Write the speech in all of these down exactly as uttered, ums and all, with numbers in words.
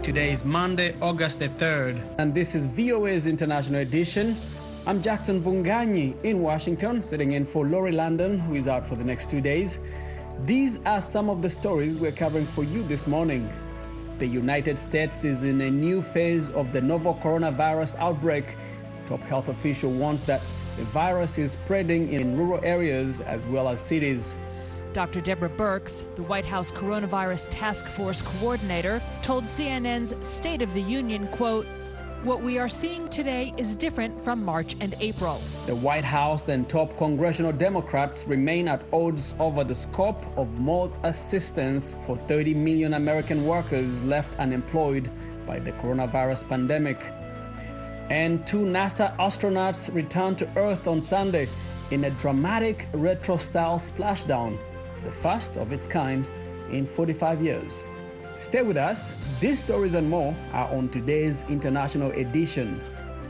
Today is Monday, August the third. And this is V O A's International Edition. I'm Jackson Vunganyi in Washington, sitting in for Laurie Landon, who is out for the next two days. These are some of the stories we're covering for you this morning. The United States is in a new phase of the novel coronavirus outbreak. Top health official warns that the virus is spreading in rural areas as well as cities. Doctor Deborah Birx, the White House Coronavirus Task Force coordinator, told C N N's State of the Union, quote, "What we are seeing today is different from March and April." The White House and top congressional Democrats remain at odds over the scope of more assistance for thirty million American workers left unemployed by the coronavirus pandemic. And two NASA astronauts returned to Earth on Sunday in a dramatic retro-style splashdown, the first of its kind in forty-five years. Stay with us. These stories and more are on today's International Edition.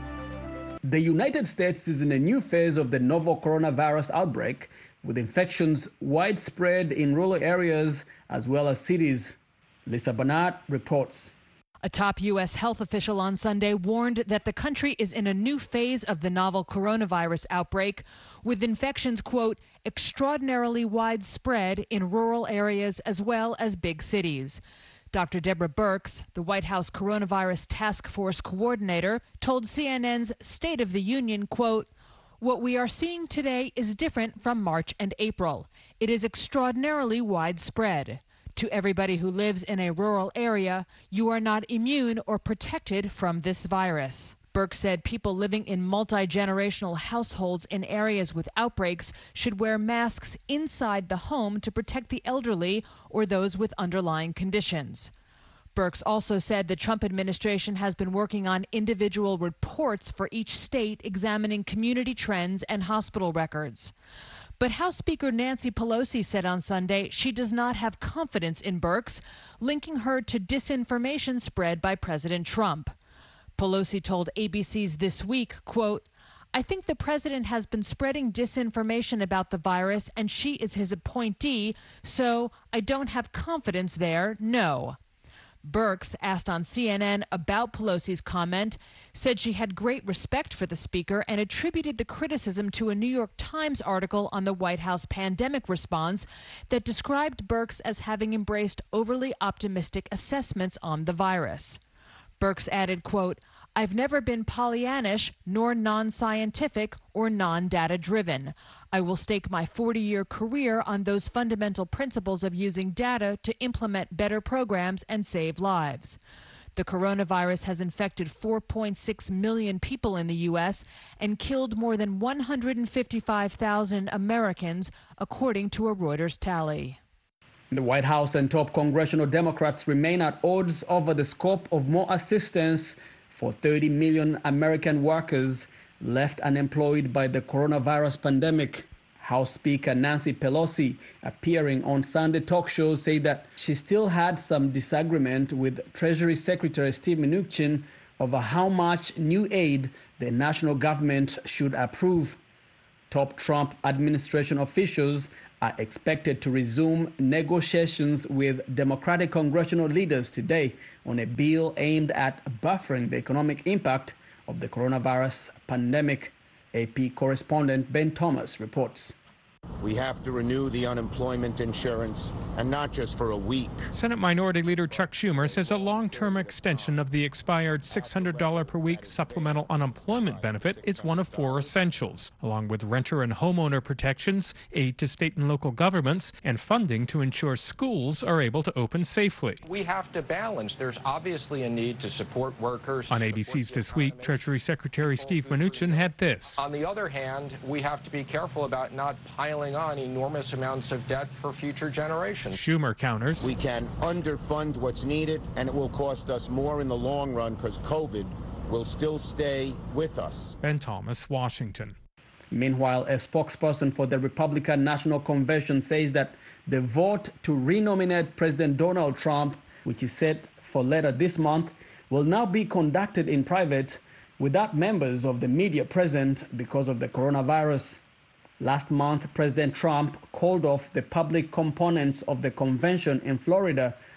The United States is in a new phase of the novel coronavirus outbreak, with infections widespread in rural areas as well as cities. Lisa Bernard reports. A top U S health official on Sunday warned that the country is in a new phase of the novel coronavirus outbreak, with infections, quote, extraordinarily widespread in rural areas as well as big cities. Doctor Deborah Birx, the White House Coronavirus Task Force coordinator, told C N N's State of the Union, quote, "What we are seeing today is different from March and April. It is extraordinarily widespread. To everybody who lives in a rural area, you are not immune or protected from this virus." Birx said people living in multi-generational households in areas with outbreaks should wear masks inside the home to protect the elderly or those with underlying conditions. Birx also said the Trump administration has been working on individual reports for each state examining community trends and hospital records. But House Speaker Nancy Pelosi said on Sunday she does not have confidence in Birx, linking her to disinformation spread by President Trump. Pelosi told A B C's This Week, quote, "I think the president has been spreading disinformation about the virus and she is his appointee, so I don't have confidence there, no." Birx, asked on C N N about Pelosi's comment, said she had great respect for the speaker and attributed the criticism to a New York Times article on the White House pandemic response that described Birx as having embraced overly optimistic assessments on the virus. Birx added, quote, "I've never been Pollyannish nor non-scientific or non-data driven. I will stake my forty-year career on those fundamental principles of using data to implement better programs and save lives." The coronavirus has infected four point six million people in the U S and killed more than one hundred fifty-five thousand Americans, according to a Reuters tally. The White House and top congressional Democrats remain at odds over the scope of more assistance for thirty million American workers left unemployed by the coronavirus pandemic. House Speaker Nancy Pelosi, appearing on Sunday talk shows, said that she still had some disagreement with Treasury Secretary Steve Mnuchin over how much new aid the national government should approve. Top Trump administration officials are expected to resume negotiations with Democratic congressional leaders today on a bill aimed at buffering the economic impact of the coronavirus pandemic. A P correspondent Ben Thomas reports. We have to renew the unemployment insurance, and not just for a week. Senate Minority Leader Chuck Schumer says a long-term extension of the expired six hundred dollars per week supplemental unemployment benefit is one of four essentials, along with renter and homeowner protections, aid to state and local governments, and funding to ensure schools are able to open safely. We have to balance. There's obviously a need to support workers. On A B C's This Week, Treasury Secretary Steve Mnuchin had this. On the other hand, we have to be careful about not piling on enormous amounts of debt for future generations. Schumer counters. We can underfund what's needed, and it will cost us more in the long run because COVID will still stay with us. Ben Thomas, Washington. Meanwhile, a spokesperson for the Republican National Convention says that the vote to renominate President Donald Trump, which is set for later this month, will now be conducted in private without members of the media present because of the coronavirus. Last month, President Trump called off the public components of the convention in Florida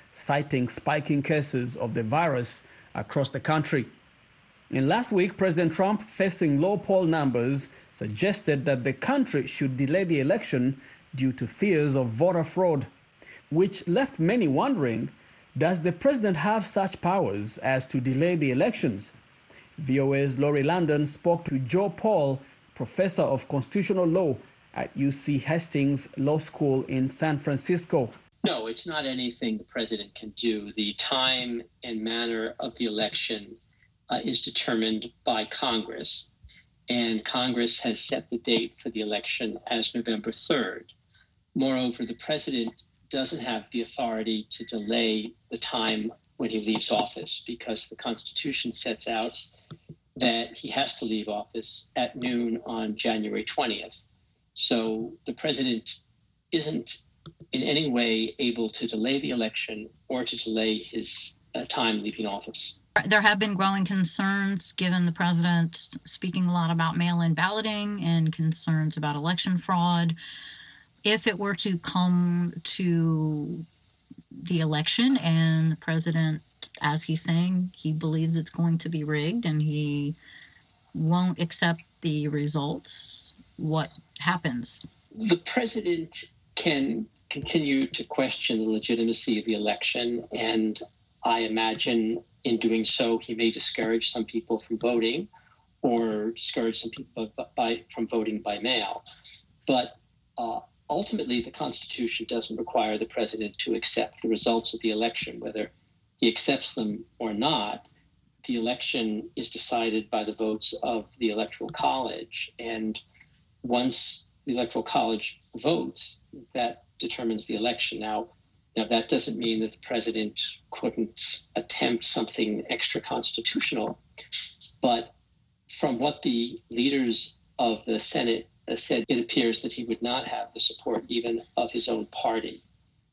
citing spiking cases of the virus across the country. And last week, President Trump, facing low poll numbers, suggested that the country should delay the election due to fears of voter fraud, which left many wondering, does the president have such powers as to delay the elections? V O A's Laurie London spoke to Joe Paul, professor of constitutional law at U C Hastings Law School in San Francisco. No, it's not anything the president can do. The time and manner of the election uh, is determined by Congress, and Congress has set the date for the election as November third. Moreover, the president doesn't have the authority to delay the time when he leaves office, because the Constitution sets out that he has to leave office at noon on January twentieth. So the president isn't in any way able to delay the election or to delay his uh, time leaving office. There have been growing concerns, given the president speaking a lot about mail-in balloting and concerns about election fraud. If it were to come to the election and the president, as he's saying, he believes it's going to be rigged and he won't accept the results, what happens? The president can continue to question the legitimacy of the election, and I imagine in doing so he may discourage some people from voting or discourage some people by, from voting by mail. But uh, ultimately, the Constitution doesn't require the president to accept the results of the election. Whether he accepts them or not, the election is decided by the votes of the Electoral College. And once the Electoral College votes, that determines the election. Now, now that doesn't mean that the president couldn't attempt something extra constitutional. But from what the leaders of the Senate said, it appears that he would not have the support even of his own party.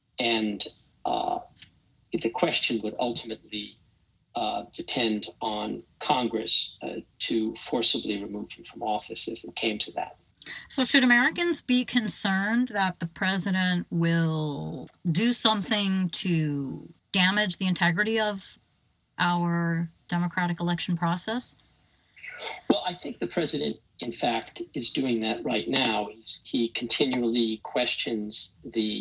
And uh, the question would ultimately uh, depend on Congress uh, to forcibly remove him from office if it came to that. So should Americans be concerned that the president will do something to damage the integrity of our democratic election process? Well, I think the president, in fact, is doing that right now. He's, he continually questions the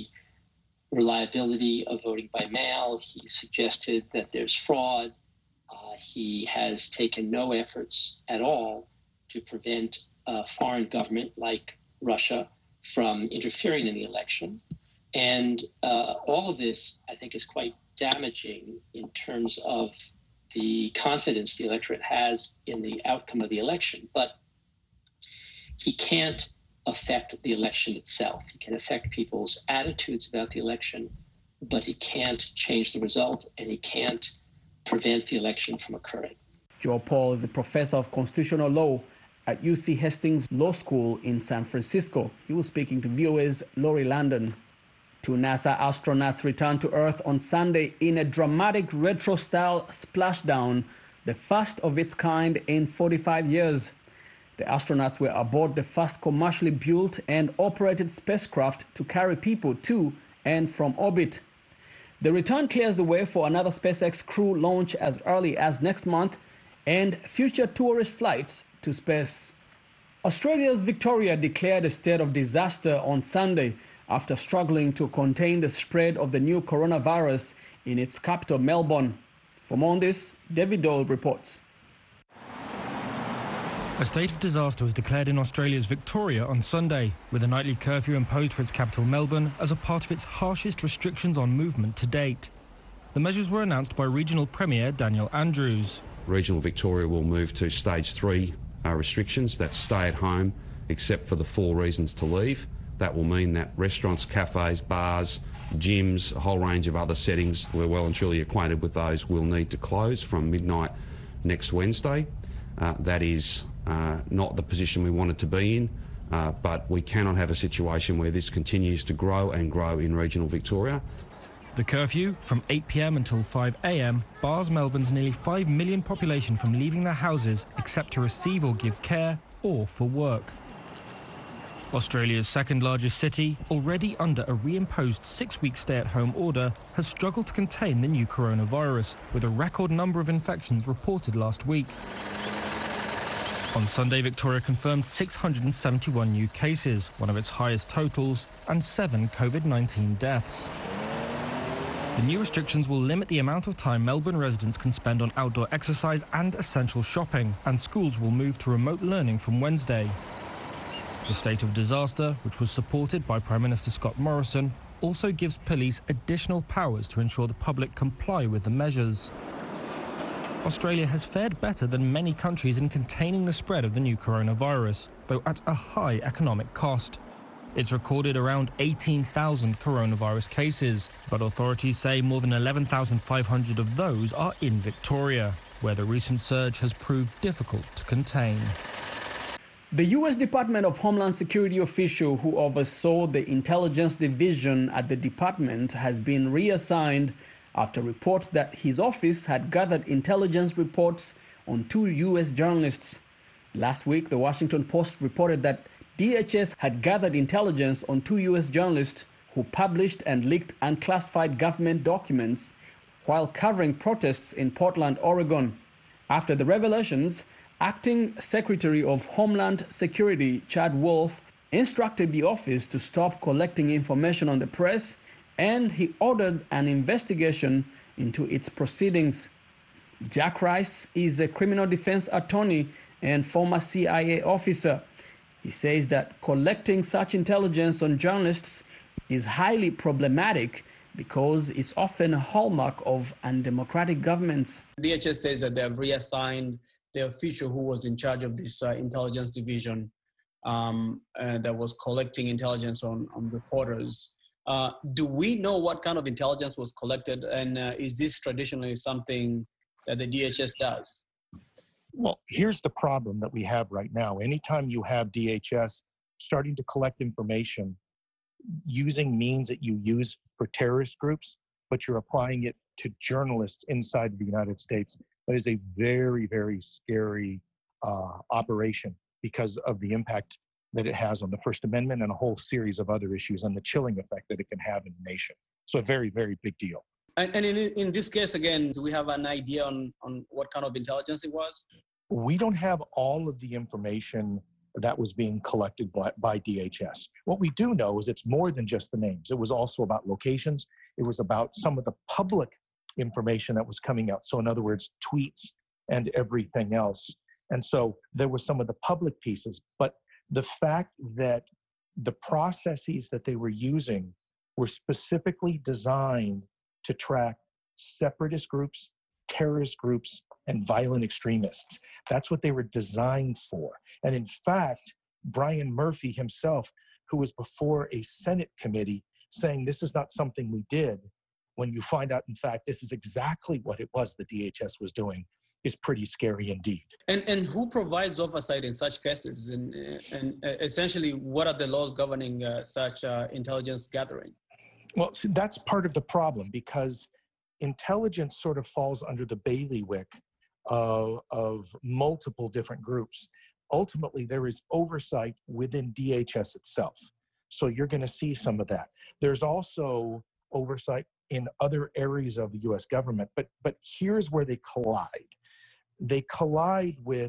reliability of voting by mail. He suggested that there's fraud. Uh, he has taken no efforts at all to prevent a foreign government like Russia from interfering in the election. And uh, all of this, I think, is quite damaging in terms of the confidence the electorate has in the outcome of the election. But he can't affect the election itself. He can affect people's attitudes about the election, but he can't change the result, and he can't prevent the election from occurring. Joe Paul is a professor of constitutional law at U C Hastings Law School in San Francisco. He was speaking to V O A's Laurie London. Two NASA astronauts returned to Earth on Sunday in a dramatic retro-style splashdown, the first of its kind in forty-five years. The astronauts were aboard the first commercially built and operated spacecraft to carry people to and from orbit. The return clears the way for another SpaceX crew launch as early as next month and future tourist flights to space. Australia's Victoria declared a state of disaster on Sunday after struggling to contain the spread of the new coronavirus in its capital, Melbourne. For more on this, David Dole reports. A state of disaster was declared in Australia's Victoria on Sunday, with a nightly curfew imposed for its capital, Melbourne, as a part of its harshest restrictions on movement to date. The measures were announced by Regional Premier Daniel Andrews. Regional Victoria will move to stage three uh, restrictions. That's stay at home, except for the four reasons to leave. That will mean that restaurants, cafes, bars, gyms, a whole range of other settings, we're well and truly acquainted with those, will need to close from midnight next Wednesday. Uh, that is uh, not the position we wanted to be in, uh, but we cannot have a situation where this continues to grow and grow in regional Victoria. The curfew, from eight p m until five a m, bars Melbourne's nearly five million population from leaving their houses except to receive or give care or for work. Australia's second largest city, already under a reimposed six-week stay-at-home order, has struggled to contain the new coronavirus, with a record number of infections reported last week. On Sunday, Victoria confirmed six hundred seventy-one new cases, one of its highest totals, and seven COVID nineteen deaths. The new restrictions will limit the amount of time Melbourne residents can spend on outdoor exercise and essential shopping, and schools will move to remote learning from Wednesday. The state of disaster, which was supported by Prime Minister Scott Morrison, also gives police additional powers to ensure the public comply with the measures. Australia has fared better than many countries in containing the spread of the new coronavirus, though at a high economic cost. It's recorded around eighteen thousand coronavirus cases, but authorities say more than eleven thousand five hundred of those are in Victoria, where the recent surge has proved difficult to contain. The U S Department of Homeland Security official who oversaw the intelligence division at the department has been reassigned after reports that his office had gathered intelligence reports on two U S journalists. Last week, the Washington Post reported that D H S had gathered intelligence on two U S journalists who published and leaked unclassified government documents while covering protests in Portland, Oregon. After the revelations, Acting Secretary of Homeland Security Chad Wolf instructed the office to stop collecting information on the press, and he ordered an investigation into its proceedings. Jack Rice is a criminal defense attorney and former C I A officer. He says that collecting such intelligence on journalists is highly problematic because it's often a hallmark of undemocratic governments. D H S says that they have reassigned the official who was in charge of this uh, intelligence division um, uh, that was collecting intelligence on, on reporters. Uh, do we know what kind of intelligence was collected, and uh, is this traditionally something that the D H S does? Well, here's the problem that we have right now. Anytime you have D H S starting to collect information using means that you use for terrorist groups, but you're applying it to journalists inside the United States, that is a very, very scary uh, operation because of the impact that it has on the First Amendment and a whole series of other issues and the chilling effect that it can have in the nation. So a very, very big deal. And, and in, in this case, again, do we have an idea on, on what kind of intelligence it was? We don't have all of the information that was being collected by, by D H S. What we do know is it's more than just the names. It was also about locations. It was about some of the public information that was coming out. So in other words, tweets and everything else. And so there were some of the public pieces, but the fact that the processes that they were using were specifically designed to track separatist groups, terrorist groups, and violent extremists. That's what they were designed for. And in fact, Brian Murphy himself, who was before a Senate committee saying this is not something we did, when you find out, in fact, this is exactly what it was the D H S was doing, is pretty scary indeed. And and who provides oversight in such cases? And, and essentially, what are the laws governing uh, such uh, intelligence gathering? Well, see, that's part of the problem, because intelligence sort of falls under the bailiwick of, of multiple different groups. Ultimately, there is oversight within D H S itself. So you're going to see some of that. There's also oversight in other areas of the U S government, but but here's where they collide. They collide with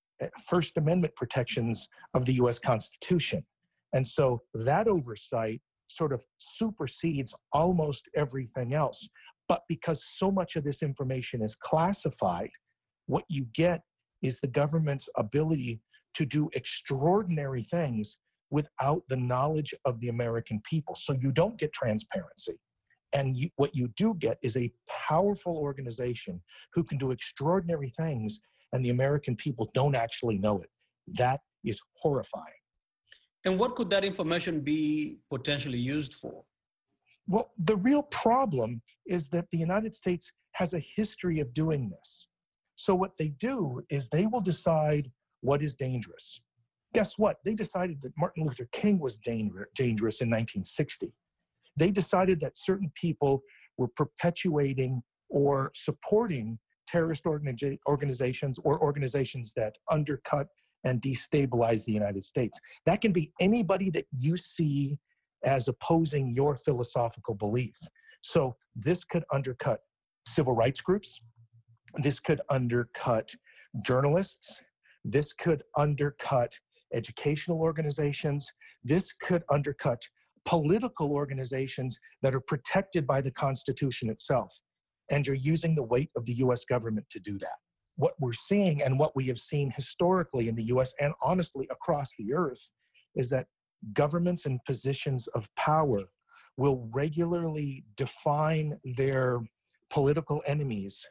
First Amendment protections of the U S Constitution. And so that oversight sort of supersedes almost everything else. But because so much of this information is classified, what you get is the government's ability to do extraordinary things without the knowledge of the American people. So you don't get transparency. And you, what you do get is a powerful organization who can do extraordinary things, and the American people don't actually know it. That is horrifying. And what could that information be potentially used for? Well, the real problem is that the United States has a history of doing this. So what they do is they will decide what is dangerous. Guess what? They decided that Martin Luther King was danger, dangerous in nineteen sixty. They decided that certain people were perpetuating or supporting terrorist organiza- organizations or organizations that undercut and destabilize the United States. That can be anybody that you see as opposing your philosophical belief. So this could undercut civil rights groups. This could undercut journalists. This could undercut educational organizations. This could undercut political organizations that are protected by the Constitution itself. And you're using the weight of the U S government to do that. What we're seeing and what we have seen historically in the U S and honestly across the earth is that governments in positions of power will regularly define their political enemies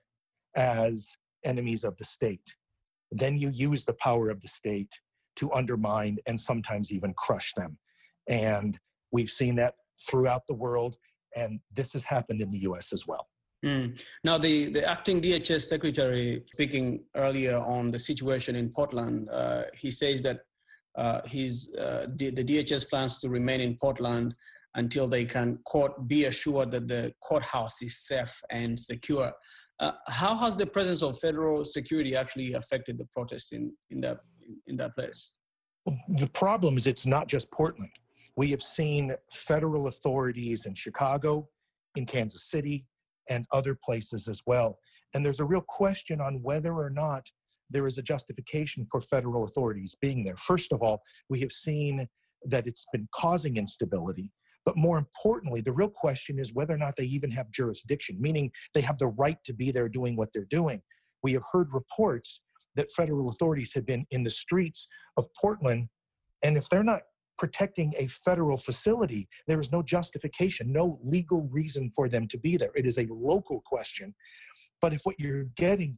as enemies of the state. Then you use the power of the state to undermine and sometimes even crush them. And we've seen that throughout the world, and this has happened in the U S as well. Mm. Now, the, the acting D H S secretary, speaking earlier on the situation in Portland, uh, he says that uh, he's, uh, the, the D H S plans to remain in Portland until they can court, be assured that the courthouse is safe and secure. Uh, how has the presence of federal security actually affected the protests in, in, that, in that place? The problem is it's not just Portland. We have seen federal authorities in Chicago, in Kansas City, and other places as well. And there's a real question on whether or not there is a justification for federal authorities being there. First of all, we have seen that it's been causing instability. But more importantly, the real question is whether or not they even have jurisdiction, meaning they have the right to be there doing what they're doing. We have heard reports that federal authorities have been in the streets of Portland, and if they're not protecting a federal facility, there is no justification, no legal reason for them to be there. It is a local question. But if what you're getting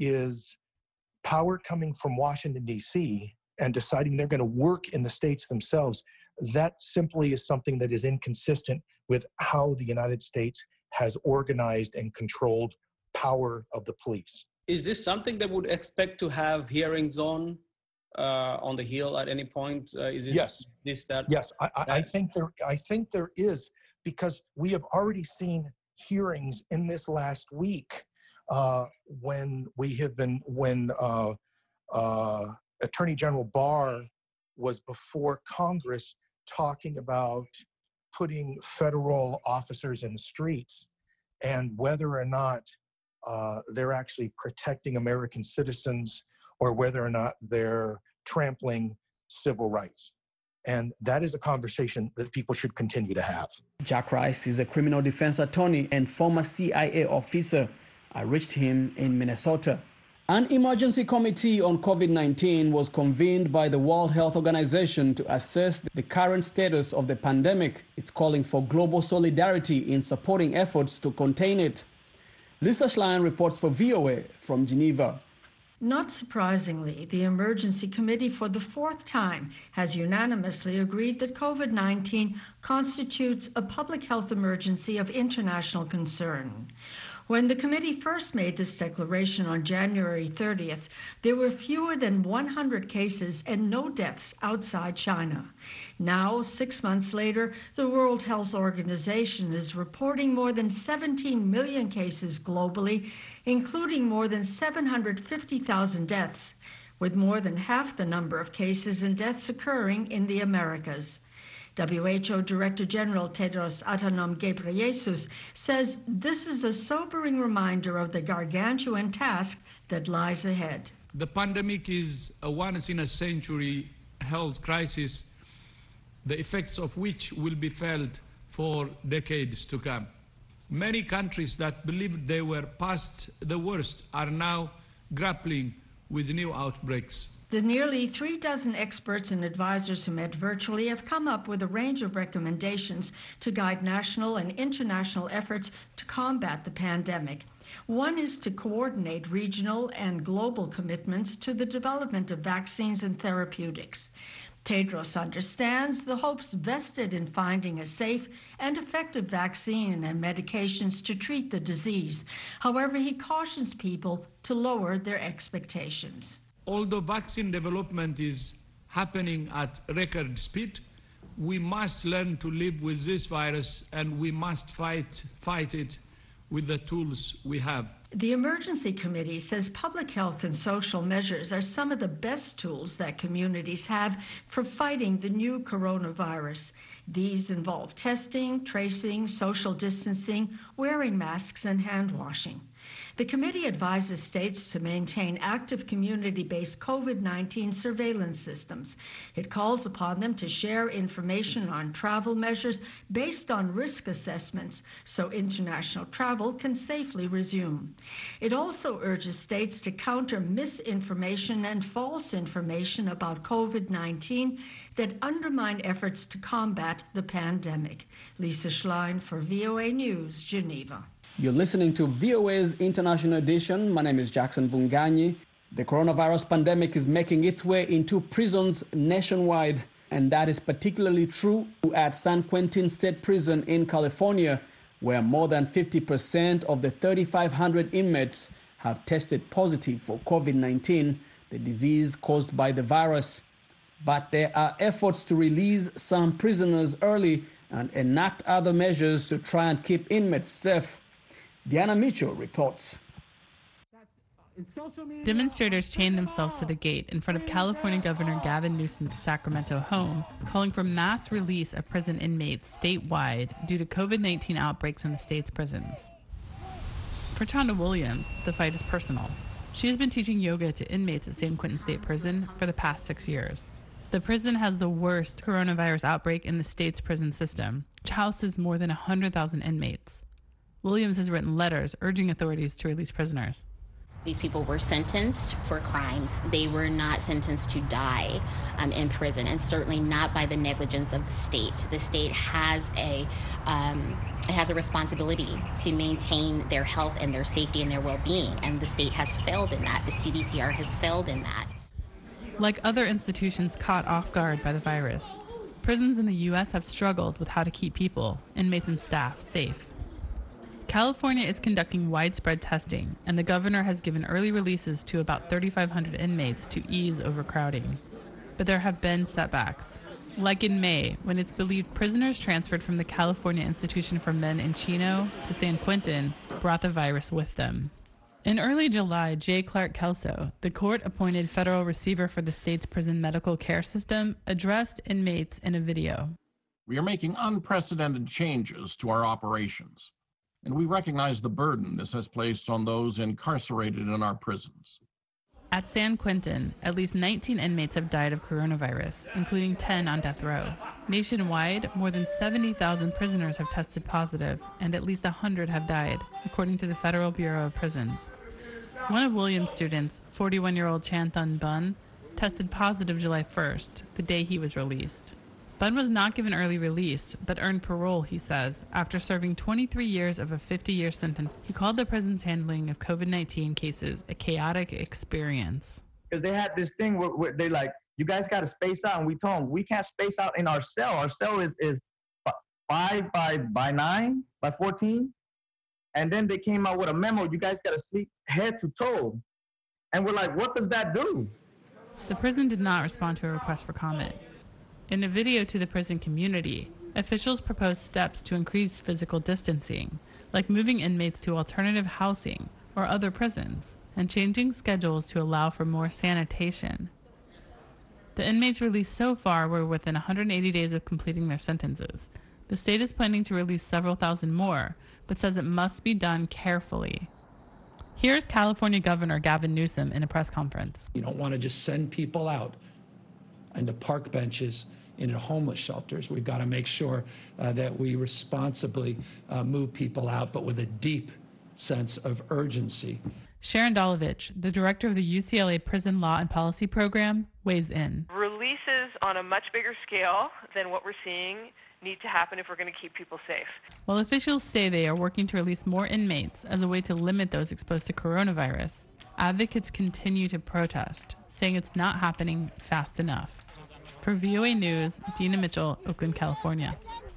is power coming from Washington, D C, and deciding they're going to work in the states themselves, that simply is something that is inconsistent with how the United States has organized and controlled power of the police. Is this something that would expect to have hearings on? Uh, on the Hill at any point? Uh, is this, yes. This, that? Yes, I, I, I think there. I think there is, because we have already seen hearings in this last week uh, when we have been when uh, uh, Attorney General Barr was before Congress talking about putting federal officers in the streets and whether or not uh, they're actually protecting American citizens, or whether or not they're trampling civil rights. And that is a conversation that people should continue to have. Jack Rice is a criminal defense attorney and former C I A officer. I reached him in Minnesota. An emergency committee on COVID nineteen was convened by the World Health Organization to assess the current status of the pandemic. It's calling for global solidarity in supporting efforts to contain it. Lisa Schlein reports for V O A from Geneva. Not surprisingly, the Emergency Committee for the fourth time has unanimously agreed that COVID nineteen constitutes a public health emergency of international concern. When the committee first made this declaration on January thirtieth, there were fewer than one hundred cases and no deaths outside China. Now, six months later, the World Health Organization is reporting more than seventeen million cases globally, including more than seven hundred fifty thousand deaths, with more than half the number of cases and deaths occurring in the Americas. W H O Director General Tedros Adhanom Ghebreyesus says this is a sobering reminder of the gargantuan task that lies ahead. The pandemic is a once-in-a-century health crisis, the effects of which will be felt for decades to come. Many countries that believed they were past the worst are now grappling with new outbreaks. The nearly three dozen experts and advisors who met virtually have come up with a range of recommendations to guide national and international efforts to combat the pandemic. One is to coordinate regional and global commitments to the development of vaccines and therapeutics. Tedros understands the hopes vested in finding a safe and effective vaccine and medications to treat the disease. However, he cautions people to lower their expectations. Although vaccine development is happening at record speed, we must learn to live with this virus, and we must fight, fight it with the tools we have. The Emergency Committee says public health and social measures are some of the best tools that communities have for fighting the new coronavirus. These involve testing, tracing, social distancing, wearing masks, and hand washing. The committee advises states to maintain active community-based COVID nineteen surveillance systems. It calls upon them to share information on travel measures based on risk assessments so international travel can safely resume. It also urges states to counter misinformation and false information about COVID nineteen that undermine efforts to combat the pandemic. Lisa Schlein for V O A News, Geneva. You're listening to V O A's International Edition. My name is Jackson Vunganyi. The coronavirus pandemic is making its way into prisons nationwide, and that is particularly true at San Quentin State Prison in California, where more than fifty percent of the three thousand five hundred inmates have tested positive for COVID nineteen, the disease caused by the virus. But there are efforts to release some prisoners early and enact other measures to try and keep inmates safe. Diana Mitchell reports. Demonstrators chained themselves to the gate in front of California Governor Gavin Newsom's Sacramento home, calling for mass release of prison inmates statewide due to COVID nineteen outbreaks in the state's prisons. For Chanda Williams, the fight is personal. She has been teaching yoga to inmates at San Quentin State Prison for the past six years. The prison has the worst coronavirus outbreak in the state's prison system, which houses more than one hundred thousand inmates. Williams has written letters urging authorities to release prisoners. These people were sentenced for crimes. They were not sentenced to die um, in prison, and certainly not by the negligence of the state. The state has a um, it has a responsibility to maintain their health and their safety and their well-being, and the state has failed in that. The C D C R has failed in that. Like other institutions caught off guard by the virus, prisons in the U S have struggled with how to keep people, inmates and staff, safe. California is conducting widespread testing, and the governor has given early releases to about three thousand five hundred inmates to ease overcrowding. But there have been setbacks, like in May, when it's believed prisoners transferred from the California Institution for Men in Chino to San Quentin brought the virus with them. In early July, J. Clark Kelso, the court-appointed federal receiver for the state's prison medical care system, addressed inmates in a video. We are making unprecedented changes to our operations, and we recognize the burden this has placed on those incarcerated in our prisons. At San Quentin, at least nineteen inmates have died of coronavirus, including ten on death row. Nationwide, more than seventy thousand prisoners have tested positive, and at least one hundred have died, according to the Federal Bureau of Prisons. One of Williams' students, forty-one-year-old Chan Thun Bun, tested positive July first, the day he was released. Bun was not given early release, but earned parole, he says, after serving twenty-three years of a fifty-year sentence. He called the prison's handling of COVID nineteen cases a chaotic experience. Because they had this thing where, where they like, you guys got to space out, and we told them, we can't space out in our cell. Our cell is, is five by, by nine, by fourteen. And then they came out with a memo, you guys got to sleep head to toe. And we're like, what does that do? The prison did not respond to a request for comment. In a video to the prison community, officials proposed steps to increase physical distancing, like moving inmates to alternative housing or other prisons, and changing schedules to allow for more sanitation. The inmates released so far were within one hundred eighty days of completing their sentences. The state is planning to release several thousand more, but says it must be done carefully. Here's California Governor Gavin Newsom in a press conference. You don't want to just send people out into park benches into homeless shelters. We've got to make sure uh, that we responsibly uh, move people out, but with a deep sense of urgency. Sharon Dolovich, the director of the U C L A Prison Law and Policy Program, weighs in. Releases on a much bigger scale than what we're seeing need to happen if we're going to keep people safe. While officials say they are working to release more inmates as a way to limit those exposed to coronavirus, advocates continue to protest, saying it's not happening fast enough. For V O A News, Dina Mitchell, Oakland, California.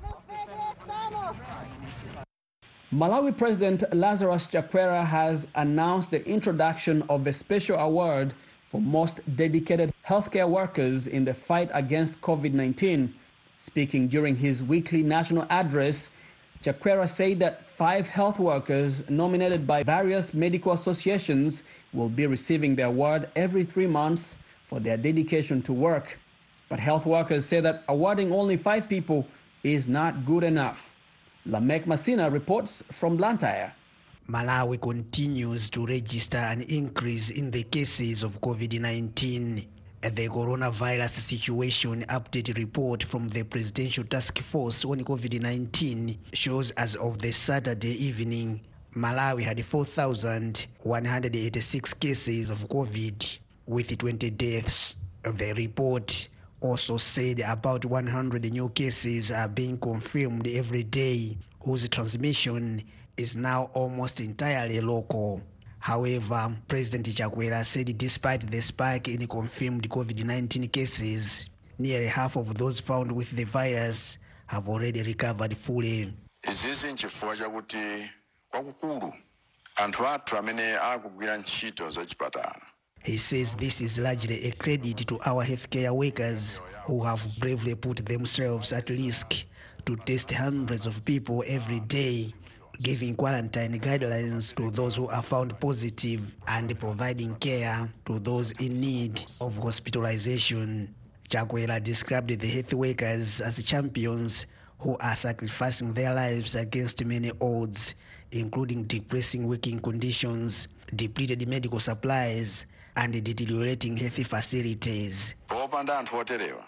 Malawi President Lazarus Chakwera has announced the introduction of a special award for most dedicated healthcare workers in the fight against COVID nineteen. Speaking during his weekly national address, Chakwera said that five health workers nominated by various medical associations will be receiving the award every three months for their dedication to work. But health workers say that awarding only five people is not good enough. Lamek Masina reports from Blantyre. Malawi continues to register an increase in the cases of COVID nineteen. The coronavirus situation update report from the Presidential Task Force on COVID nineteen shows as of the Saturday evening, Malawi had four thousand one hundred eighty-six cases of COVID with twenty deaths. The report also said about one hundred new cases are being confirmed every day, whose transmission is now almost entirely local. However, President Chakwera said despite the spike in confirmed COVID nineteen cases, nearly half of those found with the virus have already recovered fully. Izizi nchifukwa chakuti kwakukulu anthu athu amene akugwira ntchito zachipatala. He says this is largely a credit to our healthcare workers who have bravely put themselves at risk to test hundreds of people every day, giving quarantine guidelines to those who are found positive and providing care to those in need of hospitalization. Chakwera described the health workers as champions who are sacrificing their lives against many odds, including depressing working conditions, depleted medical supplies, and deteriorating health facilities. Popanda anthu oterewa.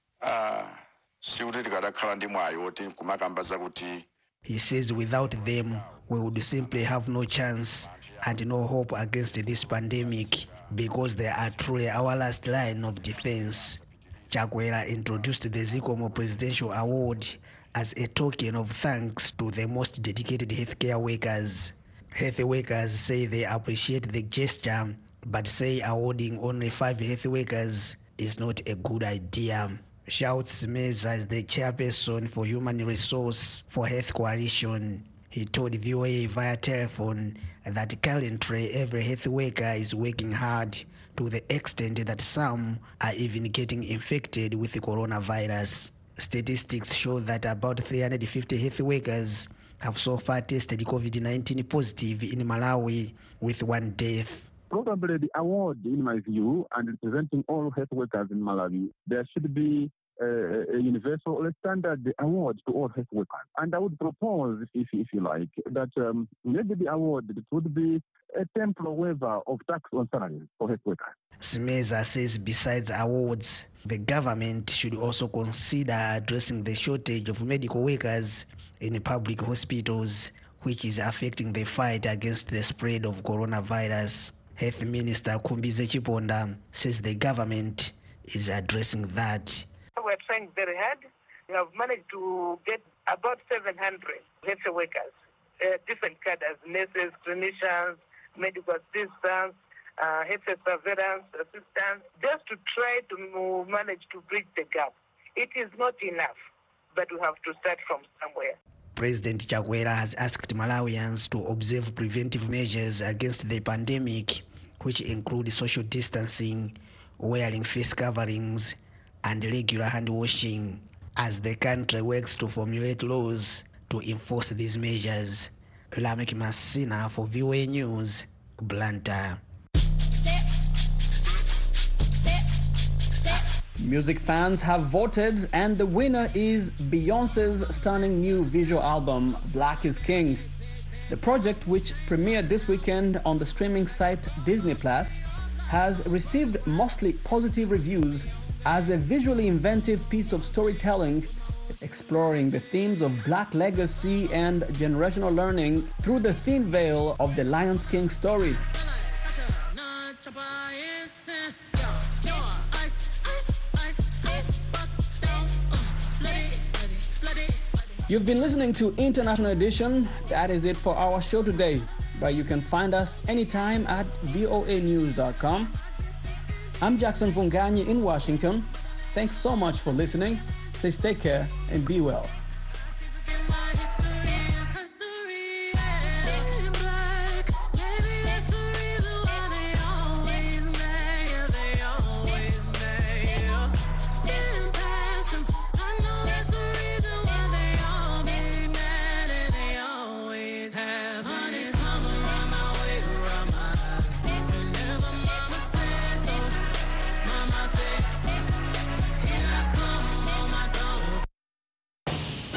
Ah, sikuti tikadakhala ndi mwayi oti kumakambaza kuti. He says without them, we would simply have no chance and no hope against this pandemic because they are truly our last line of defense. Chakwera introduced the Zikomo Presidential Award as a token of thanks to the most dedicated healthcare workers. Health workers say they appreciate the gesture, but say awarding only five health workers is not a good idea. Shouts Meza is the chairperson for Human Resource for Health Coalition. He told V O A via telephone that currently every health worker is working hard to the extent that some are even getting infected with the coronavirus. Statistics show that about three hundred fifty health workers have so far tested COVID nineteen positive in Malawi, with one death. Probably the award, in my view, and representing all health workers in Malawi, there should be a, a universal or a standard award to all health workers. And I would propose, if, if you like, that um, maybe the award it would be a temporary waiver of tax on salaries for health workers. Smeza says besides awards, the government should also consider addressing the shortage of medical workers in public hospitals, which is affecting the fight against the spread of coronavirus. Health Minister Kumbize Chiponda says the government is addressing that. We're trying very hard. We have managed to get about seven hundred health workers, uh, different cadres, nurses, clinicians, medical assistants, uh, health surveillance assistants, just to try to manage to bridge the gap. It is not enough, but we have to start from somewhere. President Chakwera has asked Malawians to observe preventive measures against the pandemic, which include social distancing, wearing face coverings, and regular hand washing, as the country works to formulate laws to enforce these measures. Lamek Masina for V O A News, Blantyre. Music fans have voted, and the winner is Beyoncé's stunning new visual album, Black is King. The project, which premiered this weekend on the streaming site Disney Plus, has received mostly positive reviews as a visually inventive piece of storytelling, exploring the themes of Black legacy and generational learning through the thin veil of the Lion King story. You've been listening to International Edition. That is it for our show today. But you can find us anytime at voa news dot com. I'm Jackson Vunganyi in Washington. Thanks so much for listening. Please take care and be well.